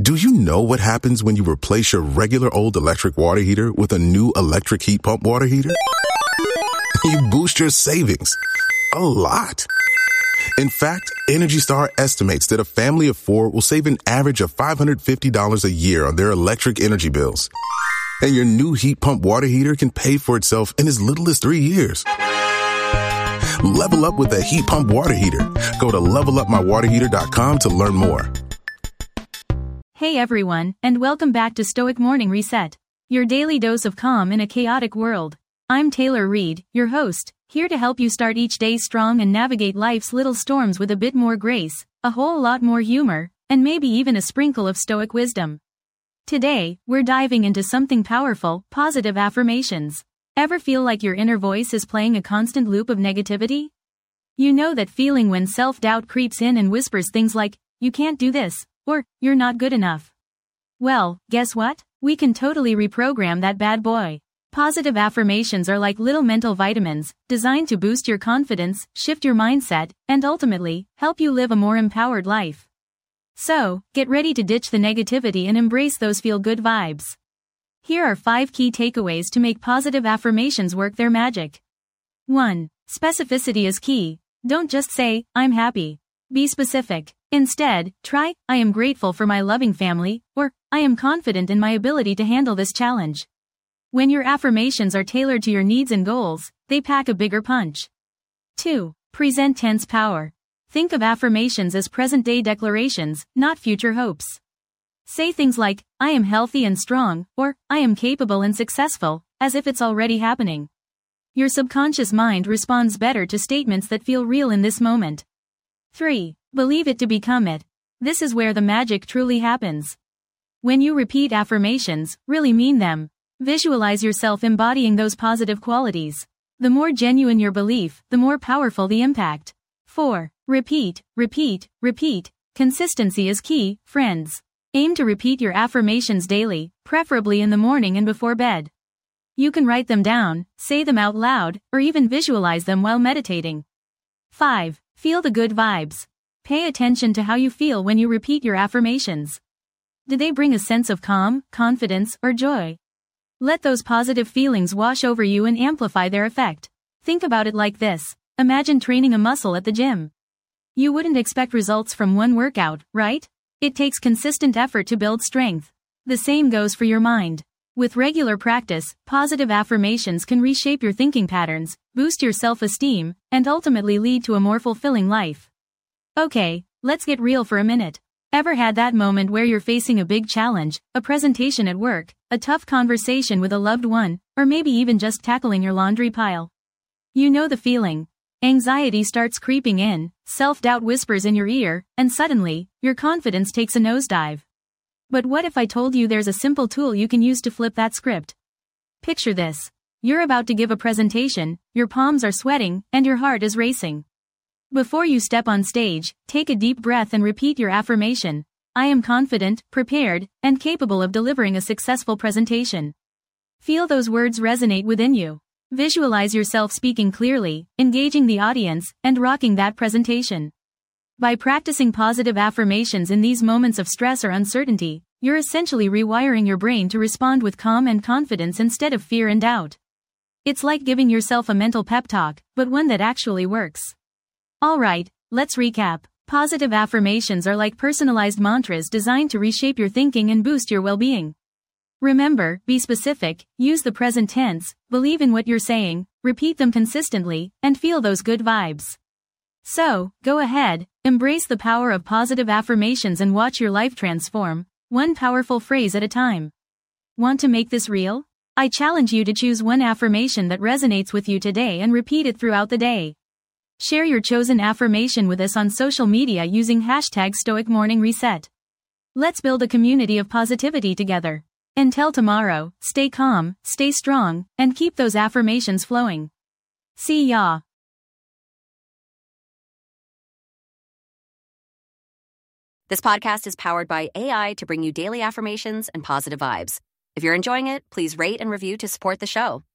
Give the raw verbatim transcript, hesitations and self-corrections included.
Do you know what happens when you replace your regular old electric water heater with a new electric heat pump water heater? You boost your savings a lot. In fact, Energy Star estimates that a family of four will save an average of five hundred fifty dollars a year on their electric energy bills. And your new heat pump water heater can pay for itself in as little as three years. Level up with a heat pump water heater. Go to level up my water heater dot com to learn more. Hey everyone, and welcome back to Stoic Morning Reset, your daily dose of calm in a chaotic world. I'm Taylor Reed, your host, here to help you start each day strong and navigate life's little storms with a bit more grace, a whole lot more humor, and maybe even a sprinkle of stoic wisdom. Today, we're diving into something powerful, positive affirmations. Ever feel like your inner voice is playing a constant loop of negativity? You know that feeling when self-doubt creeps in and whispers things like, you can't do this, or, you're not good enough. Well, guess what? We can totally reprogram that bad boy. Positive affirmations are like little mental vitamins, designed to boost your confidence, shift your mindset, and ultimately, help you live a more empowered life. So, get ready to ditch the negativity and embrace those feel-good vibes. Here are five key takeaways to make positive affirmations work their magic. one. Specificity is key. Don't just say, I'm happy. Be specific. Instead, try, I am grateful for my loving family, or, I am confident in my ability to handle this challenge. When your affirmations are tailored to your needs and goals, they pack a bigger punch. two. Present tense power. Think of affirmations as present-day declarations, not future hopes. Say things like, I am healthy and strong, or, I am capable and successful, as if it's already happening. Your subconscious mind responds better to statements that feel real in this moment. three. Believe it to become it. This is where the magic truly happens. When you repeat affirmations, really mean them. Visualize yourself embodying those positive qualities. The more genuine your belief, the more powerful the impact. four. Repeat, repeat, repeat. Consistency is key, friends. Aim to repeat your affirmations daily, preferably in the morning and before bed. You can write them down, say them out loud, or even visualize them while meditating. five. Feel the good vibes. Pay attention to how you feel when you repeat your affirmations. Do they bring a sense of calm, confidence, or joy? Let those positive feelings wash over you and amplify their effect. Think about it like this. Imagine training a muscle at the gym. You wouldn't expect results from one workout, right? It takes consistent effort to build strength. The same goes for your mind. With regular practice, positive affirmations can reshape your thinking patterns, boost your self-esteem, and ultimately lead to a more fulfilling life. Okay, let's get real for a minute. Ever had that moment where you're facing a big challenge, a presentation at work, a tough conversation with a loved one, or maybe even just tackling your laundry pile? You know the feeling. Anxiety starts creeping in, self-doubt whispers in your ear, and suddenly, your confidence takes a nosedive. But what if I told you there's a simple tool you can use to flip that script? Picture this. You're about to give a presentation, your palms are sweating, and your heart is racing. Before you step on stage, take a deep breath and repeat your affirmation. I am confident, prepared, and capable of delivering a successful presentation. Feel those words resonate within you. Visualize yourself speaking clearly, engaging the audience, and rocking that presentation. By practicing positive affirmations in these moments of stress or uncertainty, you're essentially rewiring your brain to respond with calm and confidence instead of fear and doubt. It's like giving yourself a mental pep talk, but one that actually works. Alright, let's recap. Positive affirmations are like personalized mantras designed to reshape your thinking and boost your well-being. Remember, be specific, use the present tense, believe in what you're saying, repeat them consistently, and feel those good vibes. So, go ahead, embrace the power of positive affirmations and watch your life transform, one powerful phrase at a time. Want to make this real? I challenge you to choose one affirmation that resonates with you today and repeat it throughout the day. Share your chosen affirmation with us on social media using hashtag Stoic Morning Reset. Let's build a community of positivity together. Until tomorrow, stay calm, stay strong, and keep those affirmations flowing. See ya. This podcast is powered by A I to bring you daily affirmations and positive vibes. If you're enjoying it, please rate and review to support the show.